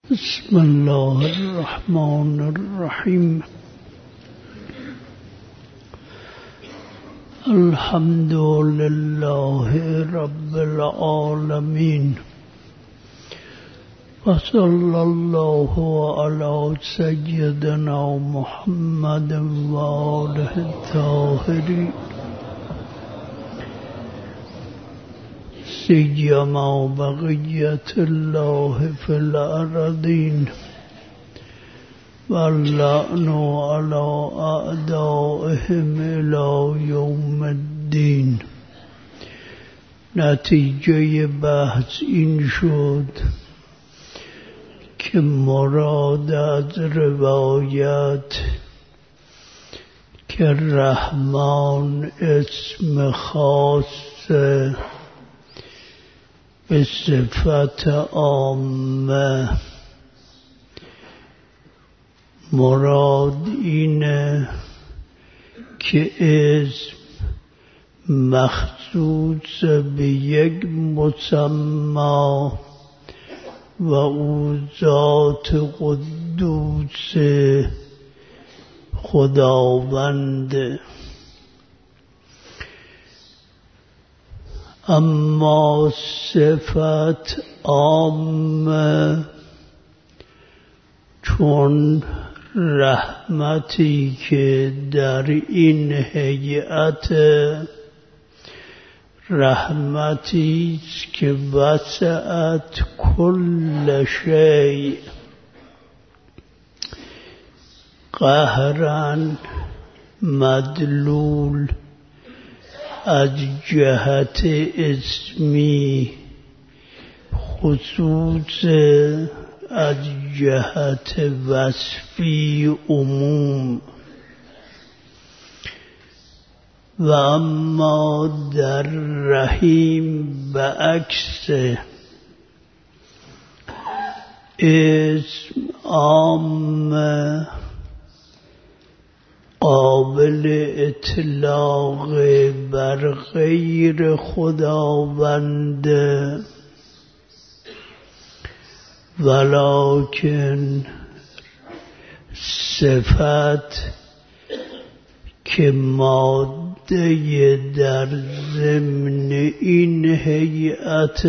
بسم الله الرحمن الرحیم. الحمد لله رب العالمین و صلی الله علی سیدنا محمد و آله الطاهرین سیما بقیت الله فی الارضین واللعن علی اعدائهم الی یوم الدین. نتیجه بحث این شد که مراد از روایت که رحمان اسم خاصه به صفت عامه، مراد اینه که اسم مخصوص به یک مسمی و او ذات قدوس خداونده. اما صفت عامه چون رحمتی که در این هیئت رحمتی است که وسعت کل شیء قهراً مدلول از جهت اسمی، خصوص از جهت وصفی عموم. و اما در رحیم بعکس اسم عام قابل اطلاق بر غیر خداونده، ولکن صفت که ماده در ضمن این هیئت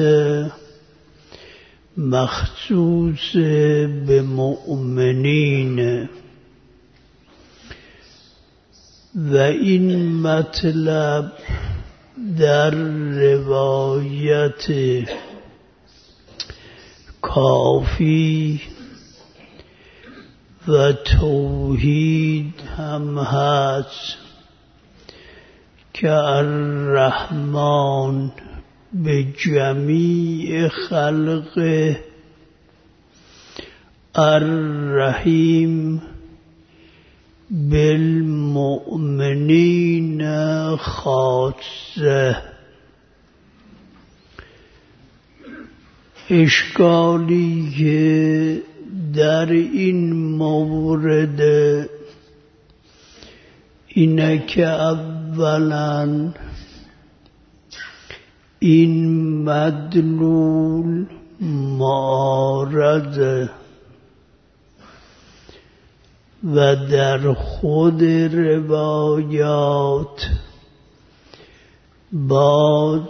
مخصوص به مؤمنین. و این مطلب در روایت کافی و توحید هم هست که الرحمن به جمیع خلقه، الرحیم بالمؤمنین خاصه. اشکالی که در این مورد اینه که اولاً این مدلول معارضه و در خود روایات باز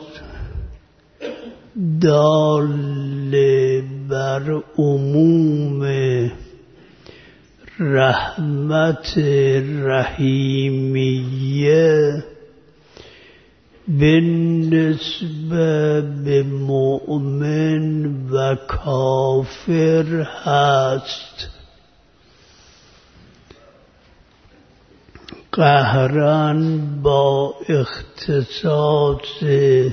دال بر عموم رحمت رحیمیه بالنسبه به مؤمن و کافر هست. قهراً با اختصاص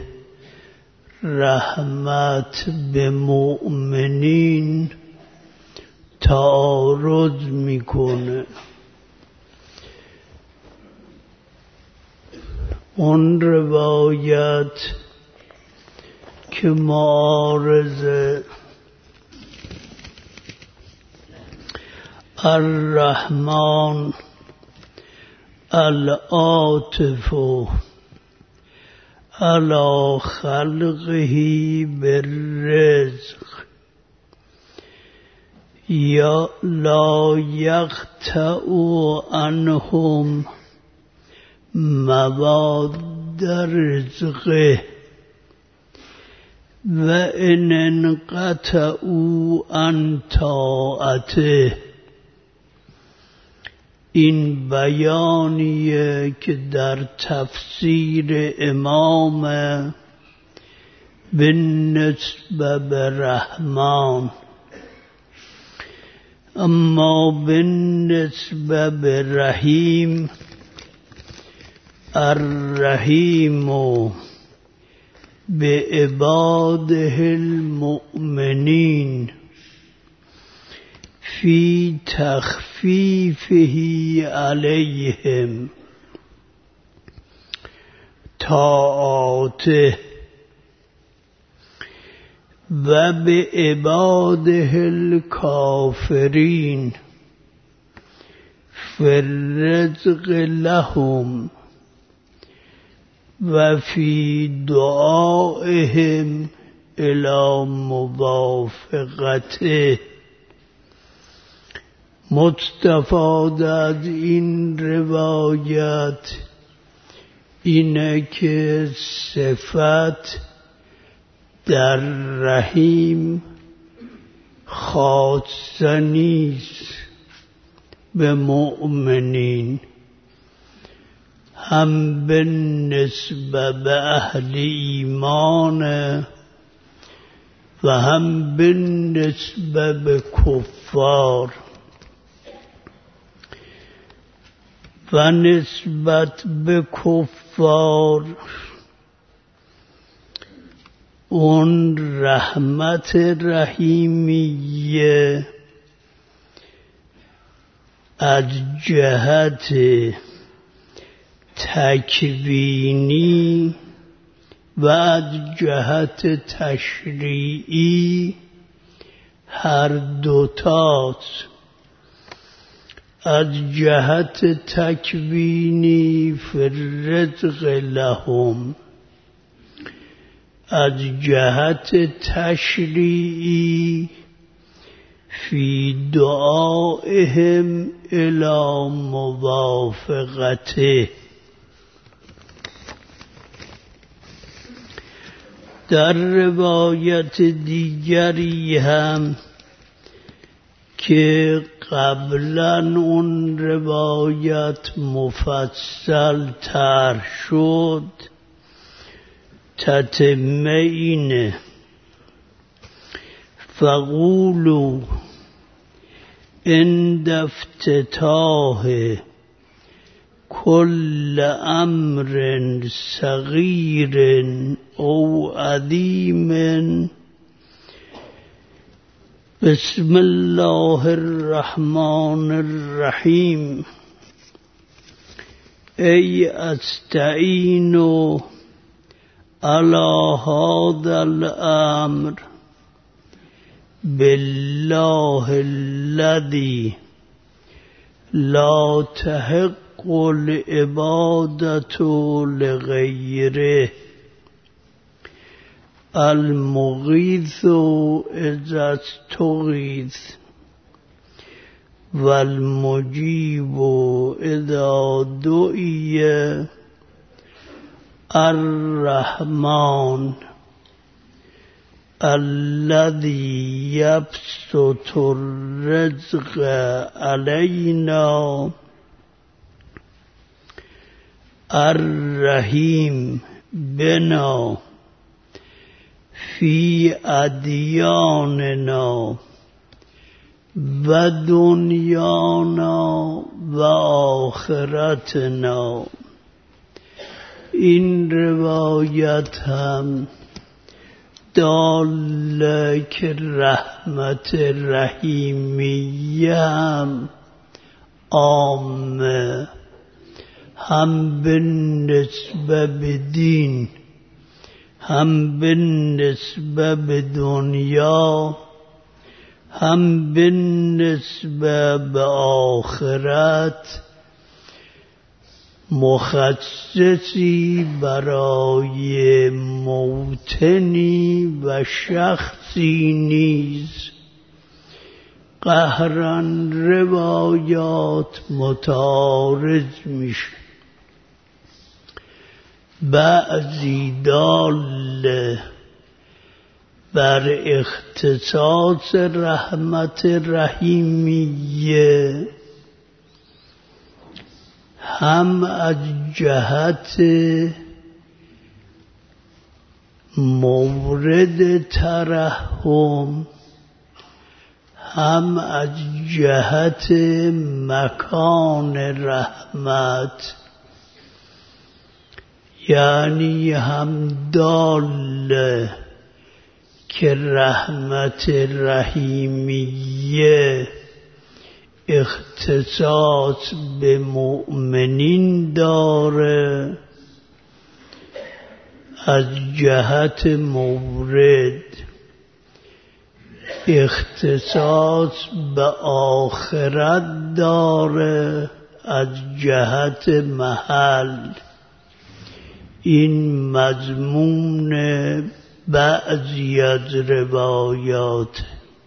رحمت به مؤمنین تعارض میکنه. اون روایت که معارضه الرحمن العاطف علی خلقه بالرزق یا لا یقطع عنهم مواد رزقه و ان انقطعوا عن طاعته. این بیانیه که در تفسیر امام بالنسبه به رحمان، اما بالنسبه به رحیم، الرحیم بعباده المؤمنین فی تخفیفه علیهم طاعاته و بعباده الکافرین فی الرزق لهم و فی دعائهم الی موافقته. مستفاد از این روایت اینه که صفت در رحیم خاصه نیست به مؤمنین، هم به نسبت به اهل ایمان و هم به نسبت به کفار. و نسبت به کفار اون رحمت رحیمیه از جهت تکوینی و از جهت تشریعی هر دوتاست. از جهت تکوینی فی الرزق لهم، از جهت تشریعی فی دعائهم الی موافقته. در روایت دیگری هم که قبلا اون روایت مفصل تر شد، تتمه اینه: فقولوا عند افتتاح کل امر صغیر او عظیم بسم الله الرحمن الرحیم. ای استعین علی هذا الامر بالله الذی لا تحق العبادة لغیره المغیث اذا استغیث والمجیب اذا دعی الرحمن الذي يبسط الرزق علينا الرحيم بنا في أدياننا ودنيانا وآخرتنا. این روایت هم داله که رحمت رحیمیه هم عامه، هم به نسبت به دین، هم به نسبت به دنیا، هم به نسبت به آخرت مخصصی برای موطنی و شخصی نیز قهرن روایات متعارض میشه. بعضی دال بر اختصاص رحمت رحیمیه، هم از جهت مورد ترحم، هم از جهت مکان رحمت، یعنی هم دال که رحمت رحیمیه اختصاص به مؤمنین داره، از جهت مورد اختصاص به آخرت داره، از جهت محل. این مضمون بعضی از روایات.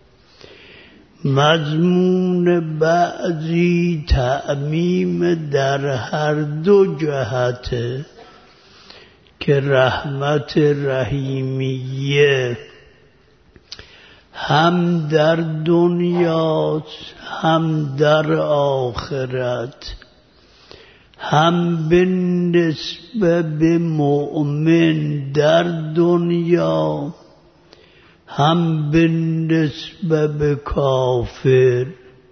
مضمون بعضی تعمیم در هر دو جهته که رحمت رحیمیه هم در دنیاست هم در آخرت، هم به نسبت به مؤمن در دنیا، هم به نسبت به کافر.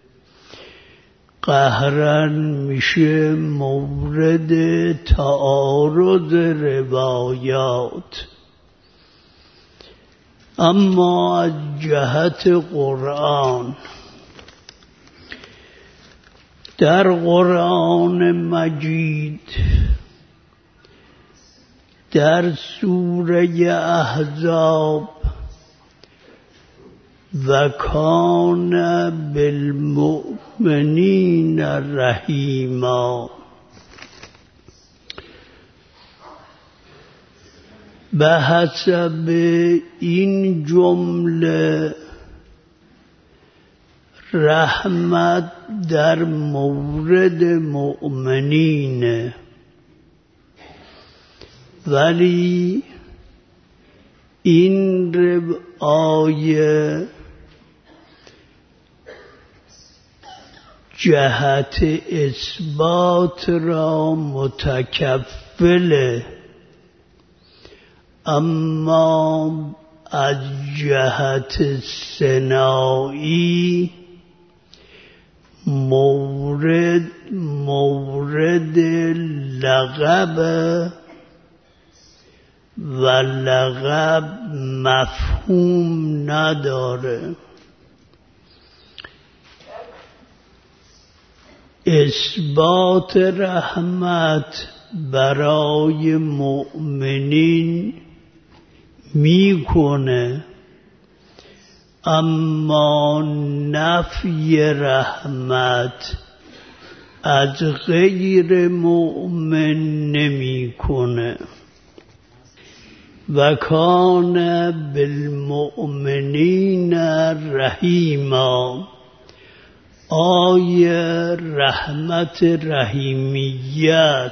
قهرن میشه مورد تعارض روایات. اما از جهت قرآن، در قرآن مجید در سوره احزاب و کان بالمؤمنین رحیما، به حسب این جمله رحمت در مورد مؤمنین، ولی این آیه جهت اثبات را متکفله، اما از جهت ثنایی مورد لقب و لقب مفهوم نداره. اثبات رحمت برای مؤمنین میکنه، اما نفی رحمت از غیر مؤمن نمیکنه. و کان بالمؤمنین رحیما، آیه رحمت رحیمیت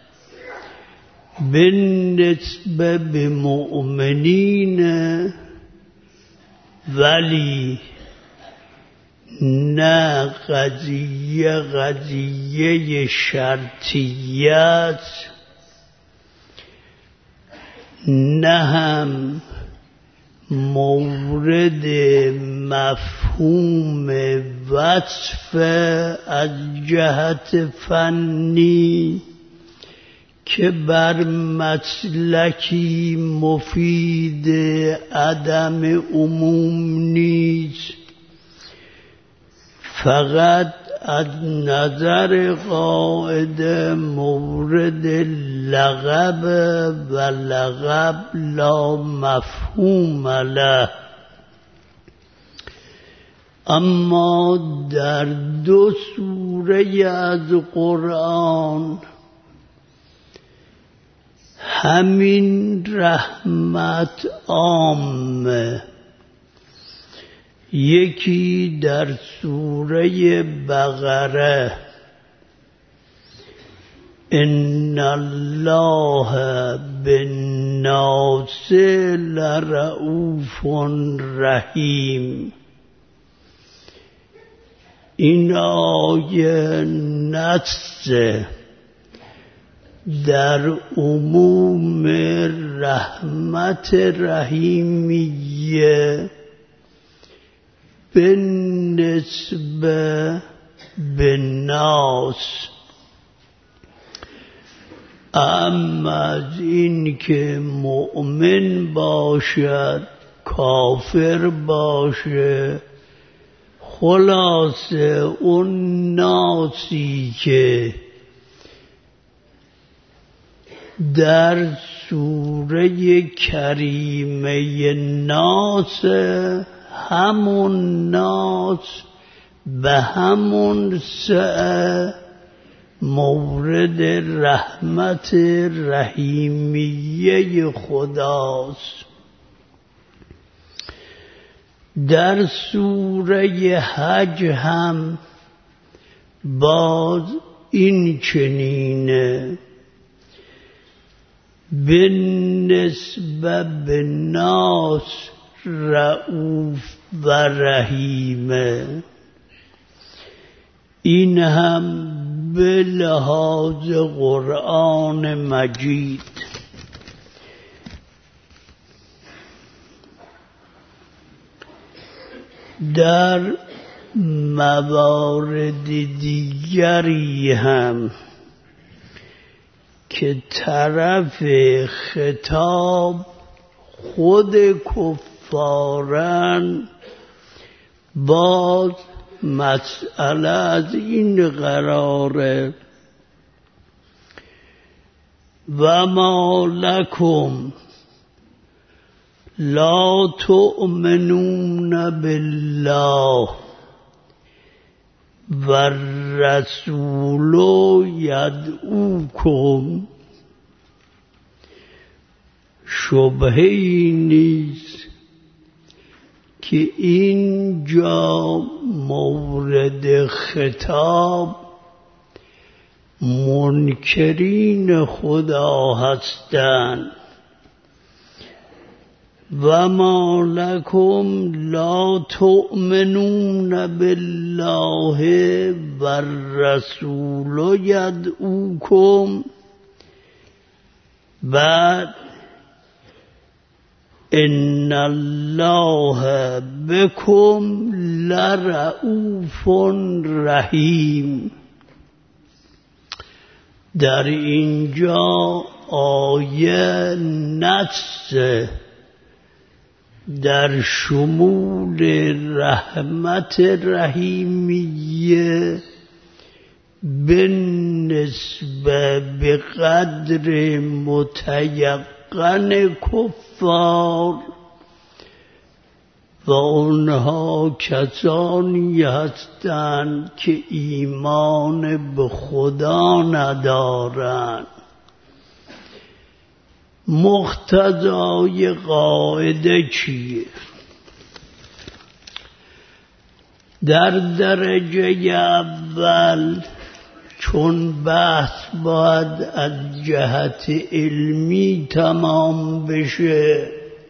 بالنسبه به مؤمنین، ولی نه قضیه شرطیت، نه هم مورد مفهوم وصف از جهت فنی که بر مسلکی مفید عدم عموم نیست، فقط از نظر قاعده مورد لقب و لقب لا مفهوم له. اما در دو سوره از قرآن همین رحمت عامه، یکی در سوره بقره ان الله بالناس لرؤوف رحیم. این آیه نص در عموم رحمت رحیمیه بالنسبه بالناس. اما از این که مؤمن باشد کافر باشه، خلاصه اون ناسی که در سوره کریمه ناس، همون ناس به همون سعه مورد رحمت رحیمیه خداست. در سوره حج هم باز این چنینه، بالنسبه بالناس رؤوف و رحیمه. این هم به لحاظ قرآن مجید. در موارد دیگری هم که طرف خطاب خود کفارن، باز مسئله از این قراره و ما لکم لا تؤمنون بالله و الرسول یدعوکم. شبهه‌ای نیست که اینجا مورد خطاب منکرین خدا هستند. و ما لکم لا تؤمنون بالله و الرسول یدعوکم. بعد ان الله بكم لرؤوف رحیم. در اینجا آیه نص در شمول رحمت رحیمیه بالنسبه به قدر متیقن کفار و اونها کسانی هستند که ایمان به خدا ندارند. مقتضای قاعده چیه؟ در درجه اول چون بحث باید از جهت علمی تمام بشه،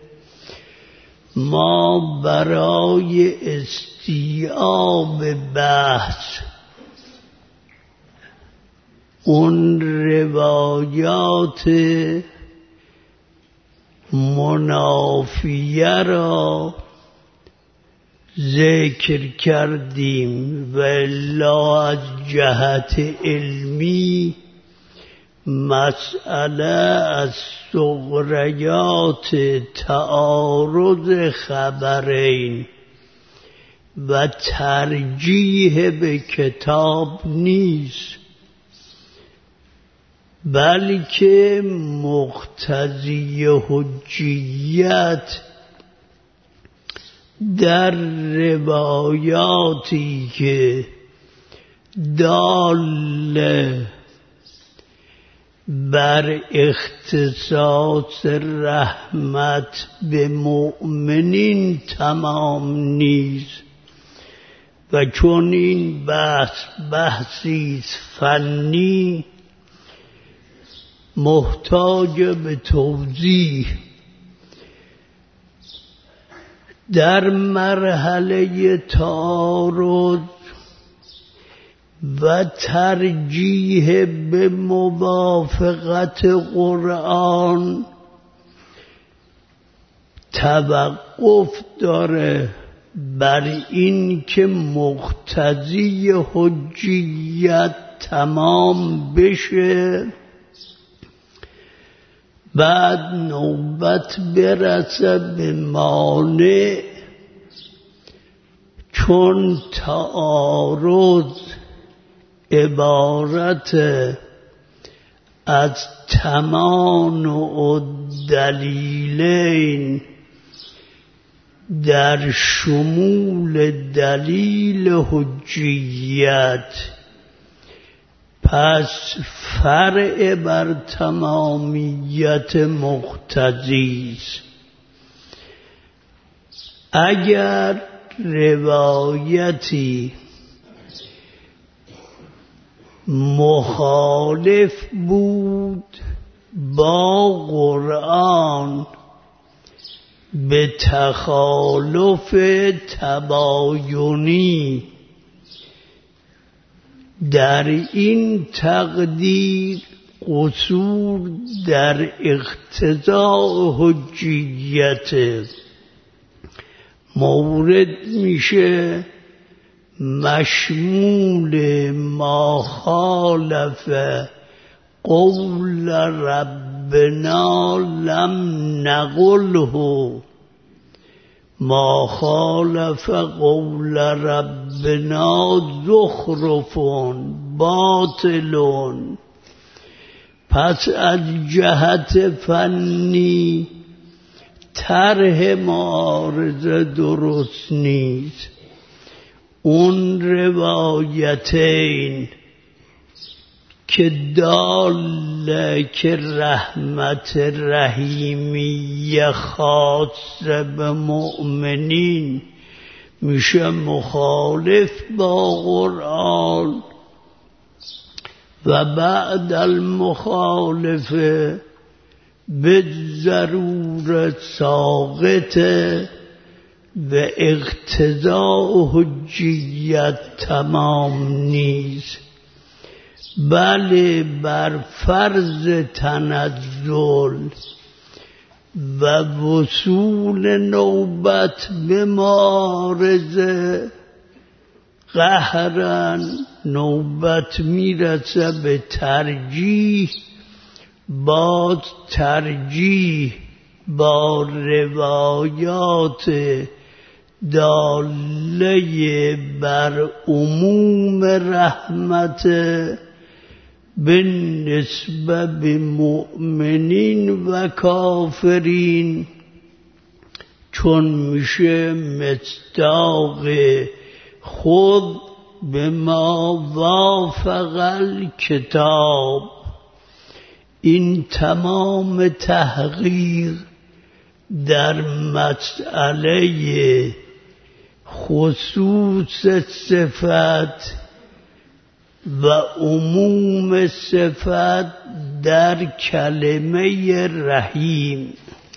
ما برای استیعاب بحث اون روایات منافیه را ذکر کردیم و الا از جهت علمی مسئله از صغریات تعارض خبرین و ترجیح به کتاب نیست، بلکه مقتضی حجیت در روایاتی که دال بر اختصاص رحمت به مؤمنین تمام نیست و چون این بحثی فنی محتاج به توضیح، در مرحله تعارض و ترجیح به موافقت قرآن توقف داره بر این که مقتضی حجیت تمام بشه، بعد نوبت برسه به مانع، چون تعارض عبارت از تمانع دلیلین در شمول دلیل حجیت، پس فرع بر تمامیت مقتضی است. اگر روایتی مخالف بود با قرآن به تخالف تباینی، در این تقدیر قصور در اقتضاء حجیت مورد میشه مشمول ما خالف قول ربنا لم نقله، ما خالف قول ربنا زخرف باطل. پس از جهت فنی طرح معارضه درست نیست. اون روایتین که داله که رحمت رحیمیه خاص به مؤمنین میشه مخالف با قرآن و بعد المخالفه به ضرورت ساقطه و اقتضاء حجیت تمام نیست، بله بر فرض تنزل و وصول نوبت به معارضه قهرن نوبت میرسه به ترجیح، باز ترجیح با روایات داله بر عموم رحمت به نسبت به مؤمنین و کافرین، چون میشه مصداق خود به ما وافق الکتاب. این تمام تحقیق در مسئله خصوص صفت و عموم صفت در کلمه رحیم.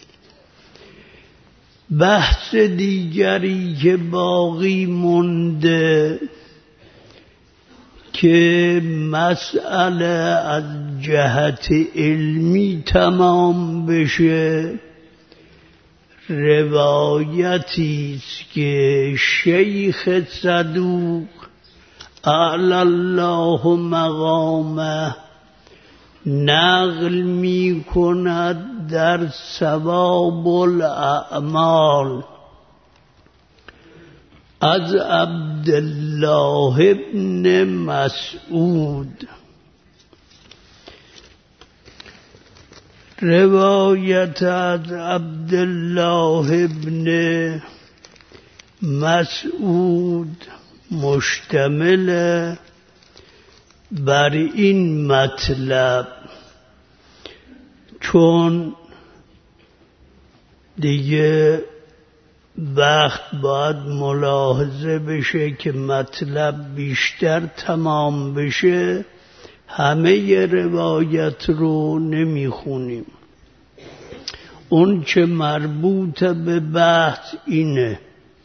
بحث دیگری که باقی مونده که مسئله از جهت علمی تمام بشه، روایتی است که شیخ صدوق اعلی الله مقامه نقل می کند در ثواب الاعمال از عبدالله ابن مسعود. روایت از عبدالله ابن مسعود مشتمل بر این مطلب چون دیگه وقت باید ملاحظه بشه که مطلب بیشتر تمام بشه، همه روایت رو نمیخونیم. اون چه مربوط به بحث اینه: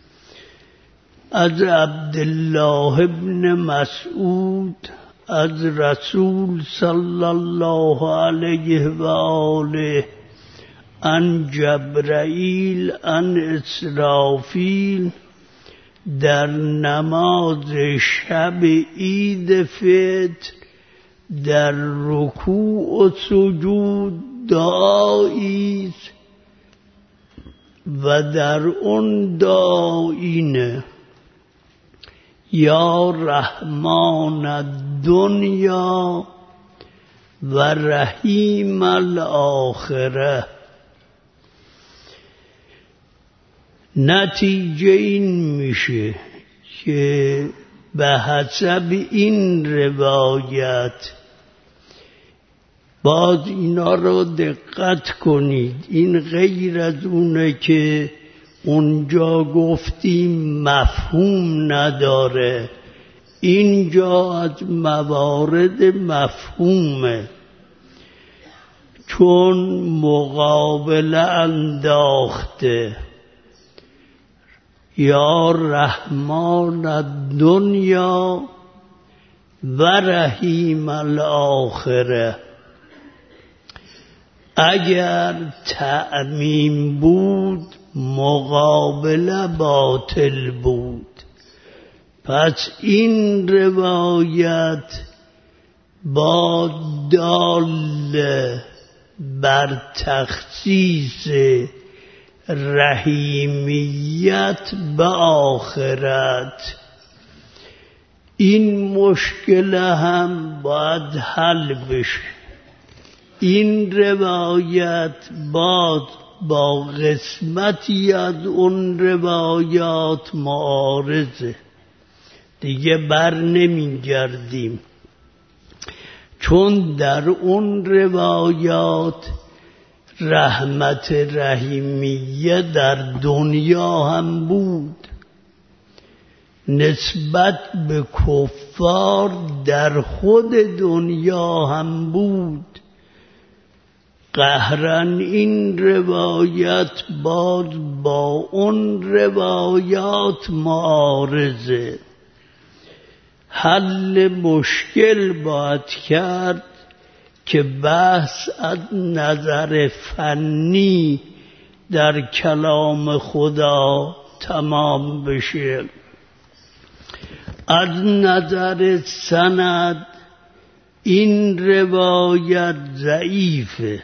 از عبدالله ابن مسعود از رسول صلی الله علیه و آله عن جبرائیل عن اسرافیل در نماز شب عید فطر در رکوع و سجود دعایی است و در اون دعا اینه: یا رحمان الدنیا و رحیم الاخره. نتیجه این میشه که به حسب این روایت، باز اینا رو دقت کنید، این غیر از اونه که اونجا گفتیم مفهوم نداره، اینجا از موارد مفهومه، چون مقابله انداخته: یا رحمان الدنیا و رحیم الاخره. اگر تعمیم بود مقابله باطل بود. پس این روایت با دال بر تخصیص رحیمیت به آخرت، این مشکل هم باید حل بشه. این روایت با قسمتی از اون روایات معارضه، دیگه بر نمی گردیم، چون در اون روایات رحمت رحیمیه در دنیا هم بود، نسبت به کفار در خود دنیا هم بود. قهرن این روایت باز با اون روایات معارضه. حل مشکل باید کرد که بحث از نظر فنی در کلام خدا تمام بشه. از نظر سند این روایت ضعیفه،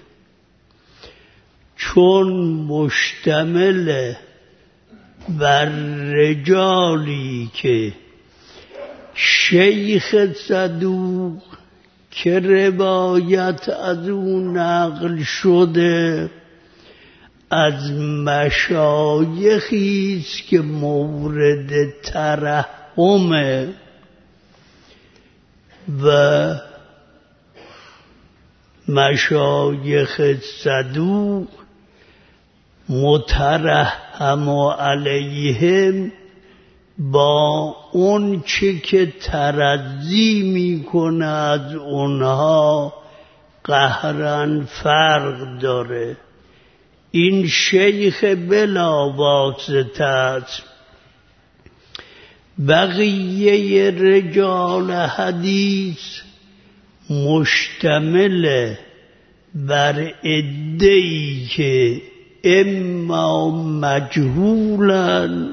چون مشتمل بر رجالی که شیخ صدوق که روایت از او نقل شده از مشایخی است که مورد ترحمه و مشایخ صدوق مترحم علیهم با اون چه که ترضی میکنه از اونها قهرن فرق داره. این شیخ بلا واسطه است. بقیه رجال حدیث مشتمل بر عده‌ای که اما مجهولند،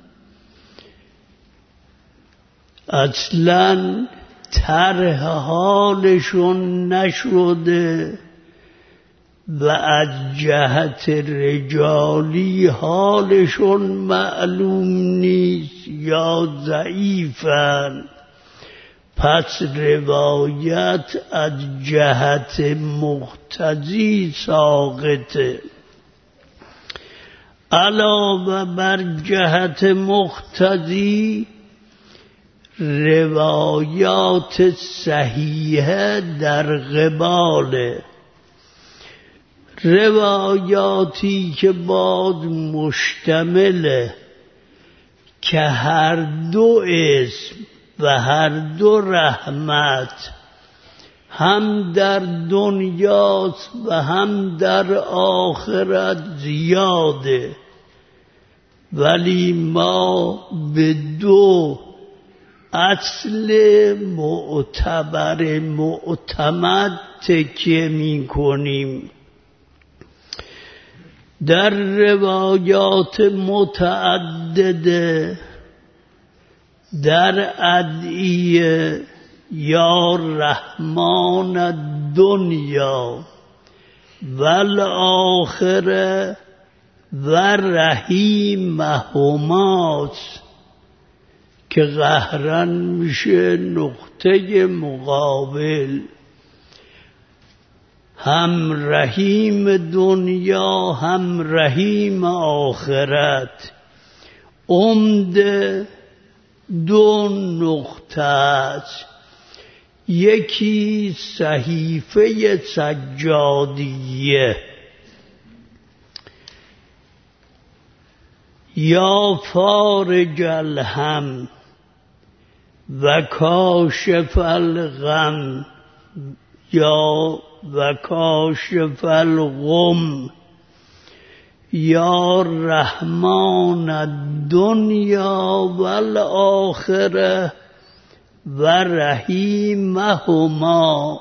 اصلا طرح حالشون نشده و از جهت رجالی حالشون معلوم نیست یا ضعیفند. پس روایت از جهت مقتضی ساقطه. علاوه بر جهت مقتضی روایات صحیحه در قباله. روایاتی که باد مشتمله که هر دو اسم و هر دو رحمت هم در دنیاست و هم در آخرت زیاده، ولی ما به دو اصل معتبر معتمد تکیه می کنیم. در روایات متعدده در ادعیه یا رحمان الدنیا والآخره و رحیمهما که قهرن میشه نقطه مقابل، هم رحیم دنیا هم رحیم آخرت. عمده دو نقطه است، یکی صحیفه سجادیه یا فارج الهم و کاشف الغم یا و کاشف الغم یا رحمان الدنیا والآخره و رحیمهما.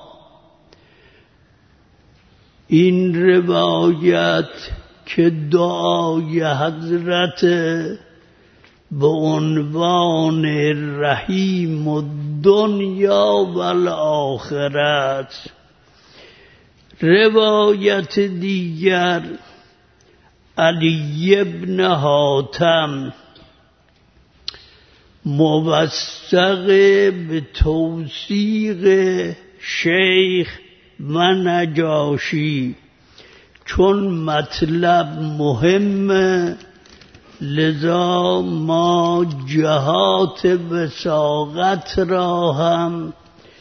این روایت که دعای حضرت به عنوان رحیم الدنیا والآخرت. روایت دیگر علی ابن حاتم موثق به توثیق شیخ و نجاشی، چون مطلب مهمه لذا ما جهات وثاقت را هم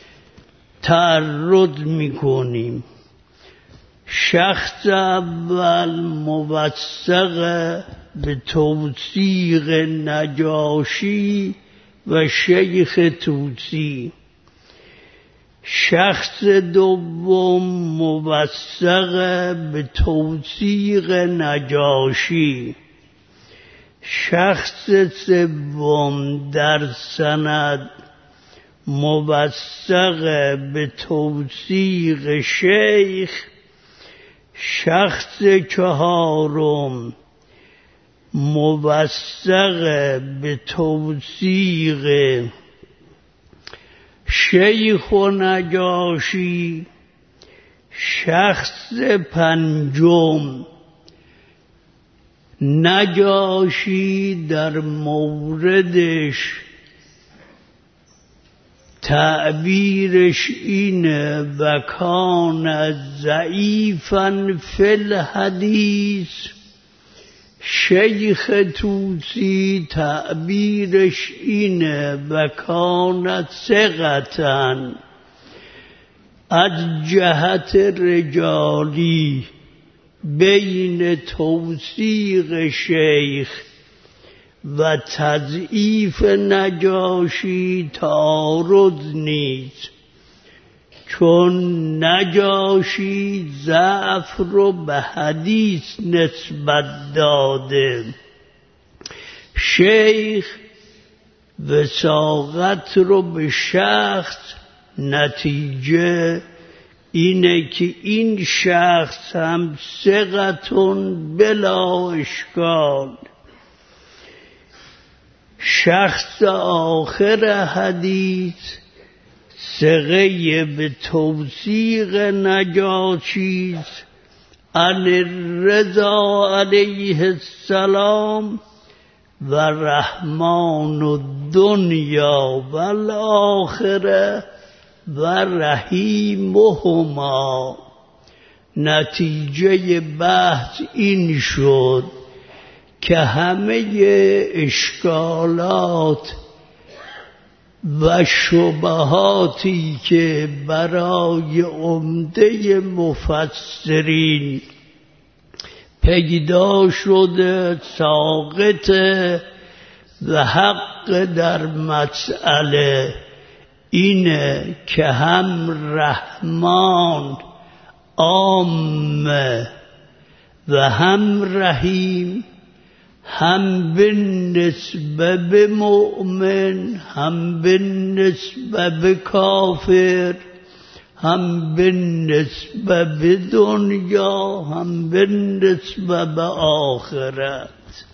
تعرض میکنیم. شخص اول موثق به توثیق نجاشی و شیخ توسی، شخص دوم موثق به توثیق نجاشی، شخص سوم در سند موثق به توثیق شیخ، شخص چهارم موثق به توثیق شیخ و نجاشی، شخص پنجم نجاشی در موردش تعبیرش اینه و کان ضعیفا فی الحدیث. شیخ توسی تعبیرش اینه و کان ثقة. از جهت رجالی بین توثیق شیخ و تضعیف نجاشی تعارض نیست، چون نجاشی ضعف رو به حدیث نسبت داده، شیخ وثاقت رو به شخص. نتیجه اینه که این شخص هم ثقتون بلا اشکال. شخص آخر حدیث ثقه به توثیق نجاشی عن الرضا علیه السلام و رحمان الدنیا والآخره و رحیمهما. نتیجه بحث این شد که همه اشکالات و شبهاتی که برای عمده مفسرین پیدا شده ساقطه و حق در مسئله اینه که هم رحمان عامه و هم رحیم، هم به نسبه به مؤمن، هم به نسبه به کافر، هم به نسبه به دنیا، هم به نسبه به آخرت.